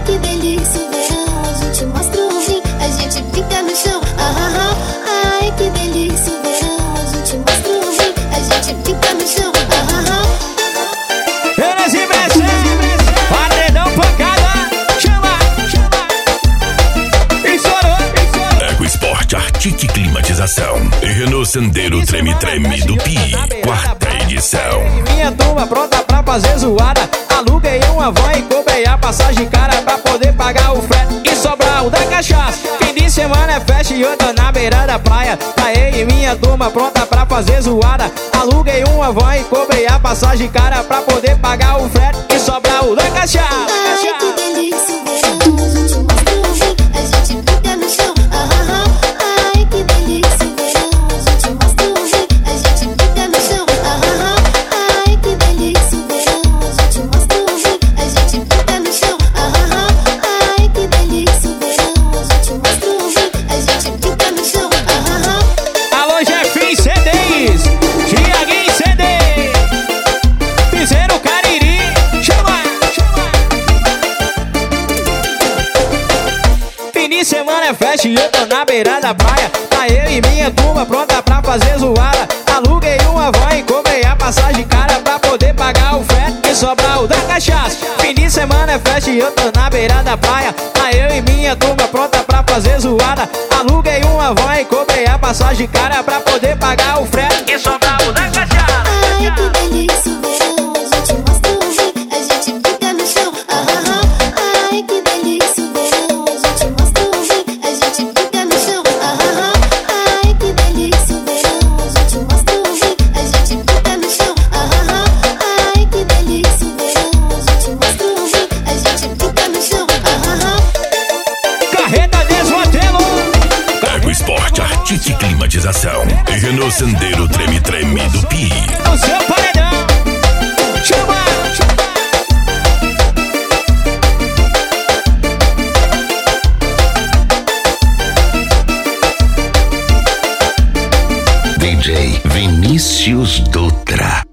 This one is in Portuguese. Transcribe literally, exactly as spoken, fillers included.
que delícia o verão, a gente mostra o rim, a gente fica no chão. Ah, ah, ah. Ai, que delícia o verão, a gente mostra o rim, a gente fica no chão. Ah, ah, ah. Eles e Mercedes, paredão pancada, chama, chama. Estourou, estourou. Eco Sport Artic Climatização e Renault Sandero Treme Treme do Pi, quarta edição. Minha turma pronta pra fazer zoada, aluguei uma van e cobrei a passagem cara pra poder pagar o frete e sobrar o da cachaça. Fim de semana é festa e eu tô na beira da praia, tá eu e minha turma pronta pra fazer zoada, aluguei uma van e cobrei a passagem cara pra poder pagar o frete e sobrar o da cachaça. Ai, que delícia o verão, a gente mostra o rim, a gente fica no chão. Ah, ah, ah. Ai, que delícia o verão, a gente mostra o rim, a gente fica no chão. Ah, ah, ah. Ai, que delícia o verão, a gente mostra o rim, a gente fica no chão. Ah, ah, ah. Ai, que delícia o verão, a gente mostra o rim, a gente fica no chão. Ah, ah, ah. Alô, Jefinho C Ds, Tiaguinho C D, Piseiro Cariri, chama, chama. Fim de semana é festa e eu tô na beira da praia, tá eu e minha turma pronta pra fazer zoada, aluguei uma van e cobrei a passagem cara pra poder pagar o frete e sobrar o da cachaça. Fim de semana é festa e eu tô na beira da praia, tá eu e minha turma pronta pra fazer zoada, aluguei uma van e cobrei a passagem cara pra poder pagar o frete e sobrar o da cachaça. Ai, que delícia o verão, a gente mostra o rim, a gente fica no chão. Ah, ah, ah. Ai, que delícia o verão, a gente mostra o rim, a gente fica no chão. Ah, ah, ah. Ai, que delícia o verão, a gente mostra o rim, a gente fica no chão. Ah, ah, ah. Ai, que delícia o verão, a gente mostra o rim, a gente fica no chão. Ah, ah, ah. Carreta desmantelo. Eco Sport Artic Climatização e Renault Sandero Treme Treme do Pi. No seu paredão, chama, chama. D J Vinícius Dutra.